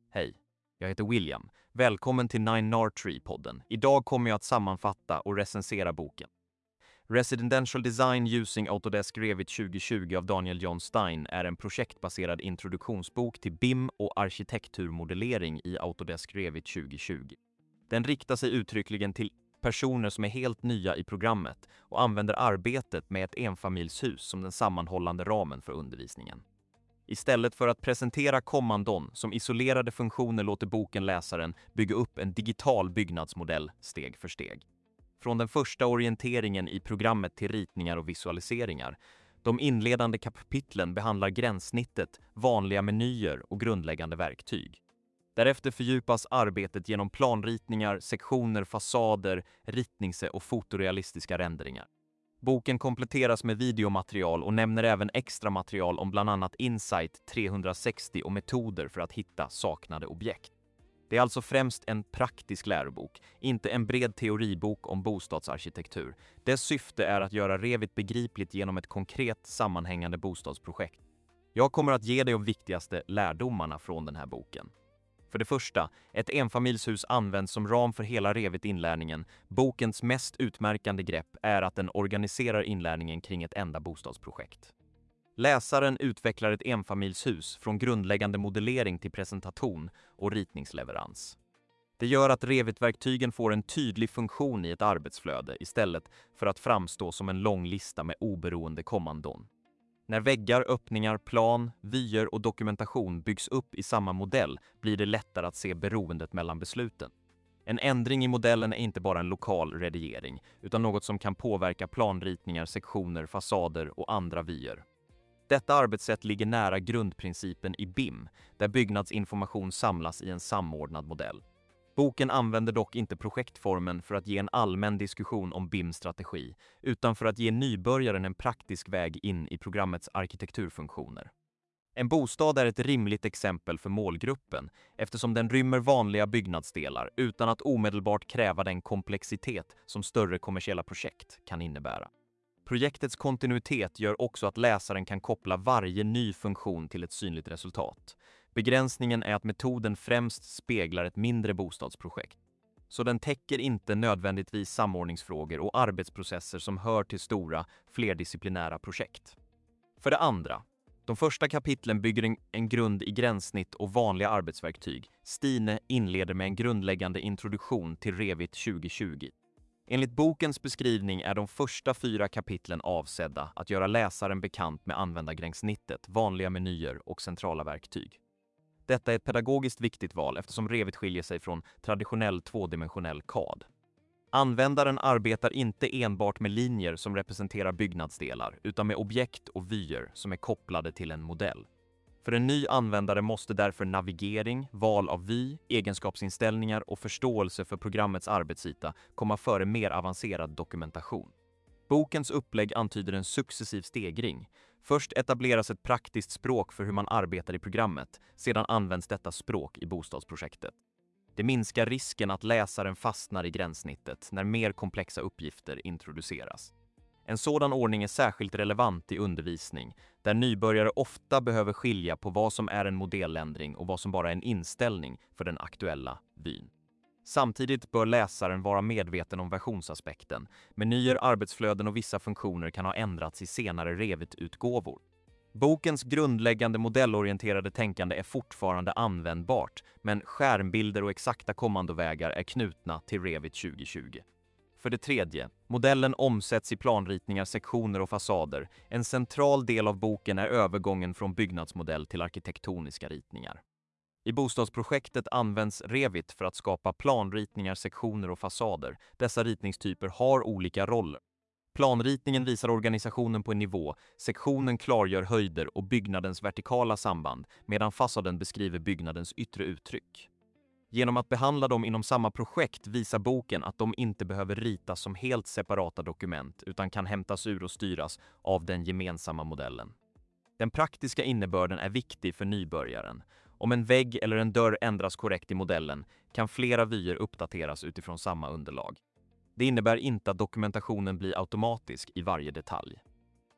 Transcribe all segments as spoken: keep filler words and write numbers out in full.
Hej, jag heter William. Välkommen till Nine Tree-podden. Idag kommer jag att sammanfatta och recensera boken. Residential Design Using Autodesk Revit tjugo tjugo av Daniel John Stein är en projektbaserad introduktionsbok till B I M och arkitekturmodellering i Autodesk Revit tjugo tjugo. Den riktar sig uttryckligen till personer som är helt nya i programmet och använder arbetet med ett enfamiljshus som den sammanhållande ramen för undervisningen. Istället för att presentera kommandon som isolerade funktioner låter boken läsaren bygga upp en digital byggnadsmodell steg för steg. Från den första orienteringen i programmet till ritningar och visualiseringar. De inledande kapitlen behandlar gränssnittet, vanliga menyer och grundläggande verktyg. Därefter fördjupas arbetet genom planritningar, sektioner, fasader, ritningse och fotorealistiska renderingar. Boken kompletteras med videomaterial och nämner även extra material om bland annat Insight trehundrasextio och metoder för att hitta saknade objekt. Det är alltså främst en praktisk lärobok, inte en bred teoribok om bostadsarkitektur. Dess syfte är att göra Revit begripligt genom ett konkret sammanhängande bostadsprojekt. Jag kommer att ge dig de viktigaste lärdomarna från den här boken. För det första, ett enfamiljshus används som ram för hela Revit-inlärningen. Bokens mest utmärkande grepp är att den organiserar inlärningen kring ett enda bostadsprojekt. Läsaren utvecklar ett enfamiljshus från grundläggande modellering till presentation och ritningsleverans. Det gör att Revit-verktygen får en tydlig funktion i ett arbetsflöde istället för att framstå som en lång lista med oberoende kommandon. När väggar, öppningar, plan, vyer och dokumentation byggs upp i samma modell blir det lättare att se beroendet mellan besluten. En ändring i modellen är inte bara en lokal redigering utan något som kan påverka planritningar, sektioner, fasader och andra vyer. Detta arbetssätt ligger nära grundprincipen i B I M, där byggnadsinformation samlas i en samordnad modell. Boken använder dock inte projektformen för att ge en allmän diskussion om B I M-strategi, utan för att ge nybörjaren en praktisk väg in i programmets arkitekturfunktioner. En bostad är ett rimligt exempel för målgruppen, eftersom den rymmer vanliga byggnadsdelar utan att omedelbart kräva den komplexitet som större kommersiella projekt kan innebära. Projektets kontinuitet gör också att läsaren kan koppla varje ny funktion till ett synligt resultat. Begränsningen är att metoden främst speglar ett mindre bostadsprojekt. Så den täcker inte nödvändigtvis samordningsfrågor och arbetsprocesser som hör till stora, flerdisciplinära projekt. För det andra, de första kapitlen bygger en, en grund i gränssnitt och vanliga arbetsverktyg. Stine inleder med en grundläggande introduktion till Revit tjugo tjugo. Enligt bokens beskrivning är de första fyra kapitlen avsedda att göra läsaren bekant med användargränssnittet, vanliga menyer och centrala verktyg. Detta är ett pedagogiskt viktigt val eftersom Revit skiljer sig från traditionell tvådimensionell C A D. Användaren arbetar inte enbart med linjer som representerar byggnadsdelar utan med objekt och vyer som är kopplade till en modell. För en ny användare måste därför navigering, val av vy, egenskapsinställningar och förståelse för programmets arbetsyta komma före mer avancerad dokumentation. Bokens upplägg antyder en successiv stegring. Först etableras ett praktiskt språk för hur man arbetar i programmet, sedan används detta språk i bostadsprojektet. Det minskar risken att läsaren fastnar i gränssnittet när mer komplexa uppgifter introduceras. En sådan ordning är särskilt relevant i undervisning, där nybörjare ofta behöver skilja på vad som är en modelländring och vad som bara är en inställning för den aktuella vyn. Samtidigt bör läsaren vara medveten om versionsaspekten. Menyer, arbetsflöden och vissa funktioner kan ha ändrats i senare Revit-utgåvor. Bokens grundläggande modellorienterade tänkande är fortfarande användbart, men skärmbilder och exakta kommandovägar är knutna till Revit tjugo tjugo. För det tredje, modellen omsätts i planritningar, sektioner och fasader. En central del av boken är övergången från byggnadsmodell till arkitektoniska ritningar. I bostadsprojektet används Revit för att skapa planritningar, sektioner och fasader. Dessa ritningstyper har olika roller. Planritningen visar organisationen på en nivå, sektionen klargör höjder och byggnadens vertikala samband, medan fasaden beskriver byggnadens yttre uttryck. Genom att behandla dem inom samma projekt visar boken att de inte behöver ritas som helt separata dokument utan kan hämtas ur och styras av den gemensamma modellen. Den praktiska innebörden är viktig för nybörjaren. Om en vägg eller en dörr ändras korrekt i modellen kan flera vyer uppdateras utifrån samma underlag. Det innebär inte att dokumentationen blir automatisk i varje detalj.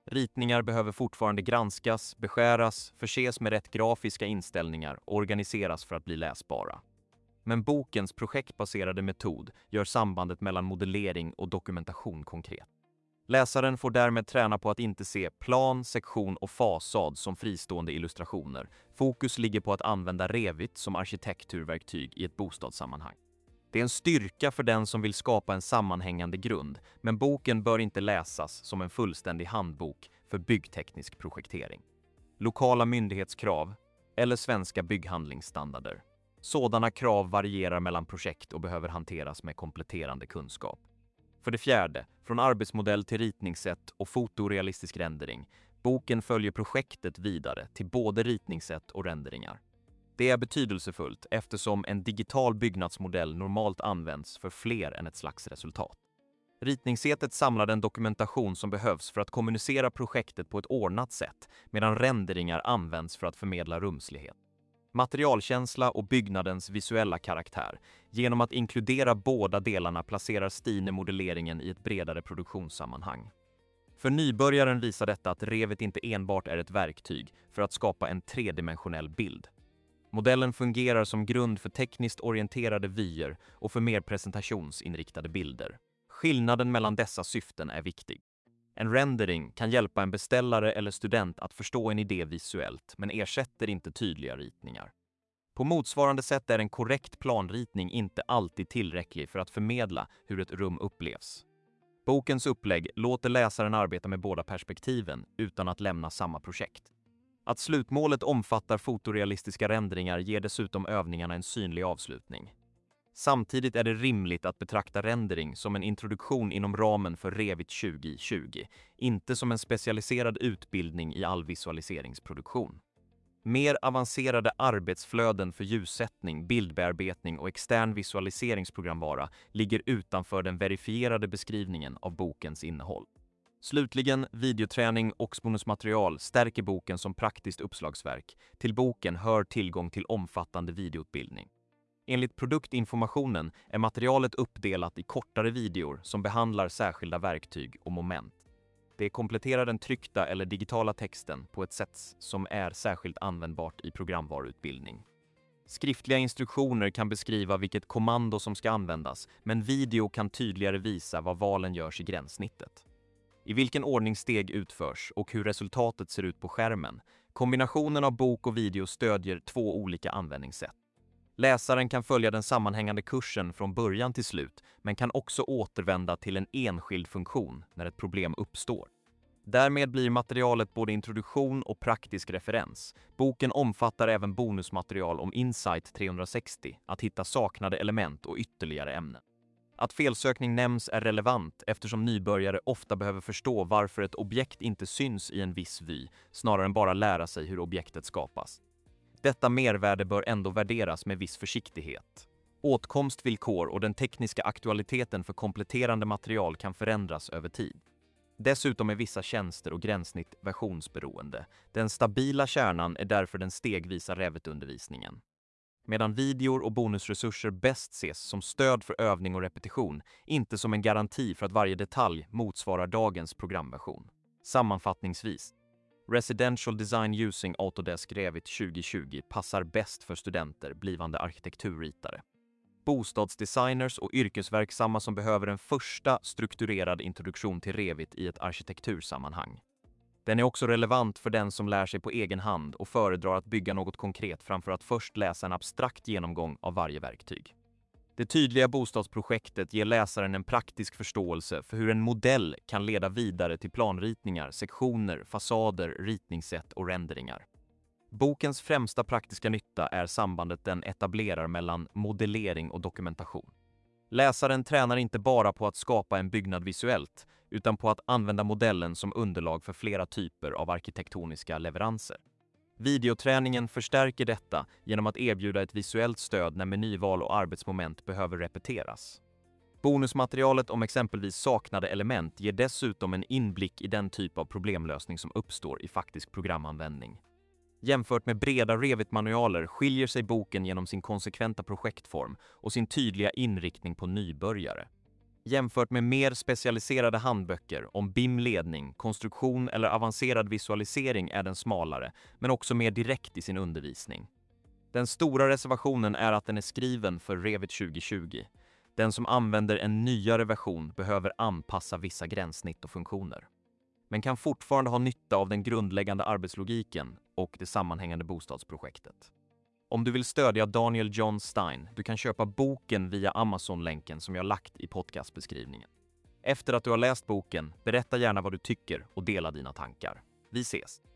Ritningar behöver fortfarande granskas, beskäras, förses med rätt grafiska inställningar och organiseras för att bli läsbara. Men bokens projektbaserade metod gör sambandet mellan modellering och dokumentation konkret. Läsaren får därmed träna på att inte se plan, sektion och fasad som fristående illustrationer. Fokus ligger på att använda Revit som arkitekturverktyg i ett bostadssammanhang. Det är en styrka för den som vill skapa en sammanhängande grund, men boken bör inte läsas som en fullständig handbok för byggteknisk projektering. Lokala myndighetskrav eller svenska bygghandlingsstandarder. Sådana krav varierar mellan projekt och behöver hanteras med kompletterande kunskap. För det fjärde, från arbetsmodell till ritningssätt och fotorealistisk rendering. Boken följer projektet vidare till både ritningssätt och renderingar. Det är betydelsefullt eftersom en digital byggnadsmodell normalt används för fler än ett slags resultat. Ritningssättet samlar den dokumentation som behövs för att kommunicera projektet på ett ordnat sätt, medan renderingar används för att förmedla rumslighet, materialkänsla och byggnadens visuella karaktär. Genom att inkludera båda delarna placerar Stine modelleringen i ett bredare produktionssammanhang. För nybörjaren visar detta att Revit inte enbart är ett verktyg för att skapa en tredimensionell bild. Modellen fungerar som grund för tekniskt orienterade vyer och för mer presentationsinriktade bilder. Skillnaden mellan dessa syften är viktig. En rendering kan hjälpa en beställare eller student att förstå en idé visuellt, men ersätter inte tydliga ritningar. På motsvarande sätt är en korrekt planritning inte alltid tillräcklig för att förmedla hur ett rum upplevs. Bokens upplägg låter läsaren arbeta med båda perspektiven utan att lämna samma projekt. Att slutmålet omfattar fotorealistiska renderingar ger dessutom övningarna en synlig avslutning. Samtidigt är det rimligt att betrakta rendering som en introduktion inom ramen för Revit tjugo tjugo, inte som en specialiserad utbildning i all visualiseringsproduktion. Mer avancerade arbetsflöden för ljussättning, bildbearbetning och extern visualiseringsprogramvara ligger utanför den verifierade beskrivningen av bokens innehåll. Slutligen, videoträning och bonusmaterial stärker boken som praktiskt uppslagsverk. Till boken hör tillgång till omfattande videoutbildning. Enligt produktinformationen är materialet uppdelat i kortare videor som behandlar särskilda verktyg och moment. Det kompletterar den tryckta eller digitala texten på ett sätt som är särskilt användbart i programvaruutbildning. Skriftliga instruktioner kan beskriva vilket kommando som ska användas, men video kan tydligare visa vad valen görs i gränssnittet. I vilken ordning steg utförs och hur resultatet ser ut på skärmen. Kombinationen av bok och video stödjer två olika användningssätt. Läsaren kan följa den sammanhängande kursen från början till slut, men kan också återvända till en enskild funktion när ett problem uppstår. Därmed blir materialet både introduktion och praktisk referens. Boken omfattar även bonusmaterial om Insight trehundrasextio, att hitta saknade element och ytterligare ämnen. Att felsökning nämns är relevant eftersom nybörjare ofta behöver förstå varför ett objekt inte syns i en viss vy, snarare än bara lära sig hur objektet skapas. Detta mervärde bör ändå värderas med viss försiktighet. Åtkomstvillkor och den tekniska aktualiteten för kompletterande material kan förändras över tid. Dessutom är vissa tjänster och gränssnitt versionsberoende. Den stabila kärnan är därför den stegvisa Revit-undervisningen. Medan videor och bonusresurser bäst ses som stöd för övning och repetition, inte som en garanti för att varje detalj motsvarar dagens programversion. Sammanfattningsvis, Residential Design Using Autodesk Revit tjugo tjugo passar bäst för studenter, blivande arkitekturritare, bostadsdesigners och yrkesverksamma som behöver en första strukturerad introduktion till Revit i ett arkitektursammanhang. Den är också relevant för den som lär sig på egen hand och föredrar att bygga något konkret framför att först läsa en abstrakt genomgång av varje verktyg. Det tydliga bostadsprojektet ger läsaren en praktisk förståelse för hur en modell kan leda vidare till planritningar, sektioner, fasader, ritningssätt och renderingar. Bokens främsta praktiska nytta är sambandet den etablerar mellan modellering och dokumentation. Läsaren tränar inte bara på att skapa en byggnad visuellt, utan på att använda modellen som underlag för flera typer av arkitektoniska leveranser. Videoträningen förstärker detta genom att erbjuda ett visuellt stöd när menyval och arbetsmoment behöver repeteras. Bonusmaterialet om exempelvis saknade element ger dessutom en inblick i den typ av problemlösning som uppstår i faktisk programanvändning. Jämfört med breda Revit-manualer skiljer sig boken genom sin konsekventa projektform och sin tydliga inriktning på nybörjare. Jämfört med mer specialiserade handböcker om B I M-ledning, konstruktion eller avancerad visualisering är den smalare, men också mer direkt i sin undervisning. Den stora reservationen är att den är skriven för Revit tjugo tjugo. Den som använder en nyare version behöver anpassa vissa gränssnitt och funktioner, men kan fortfarande ha nytta av den grundläggande arbetslogiken och det sammanhängande bostadsprojektet. Om du vill stödja Daniel John Stein, du kan köpa boken via Amazon-länken som jag lagt i podcastbeskrivningen. Efter att du har läst boken, berätta gärna vad du tycker och dela dina tankar. Vi ses!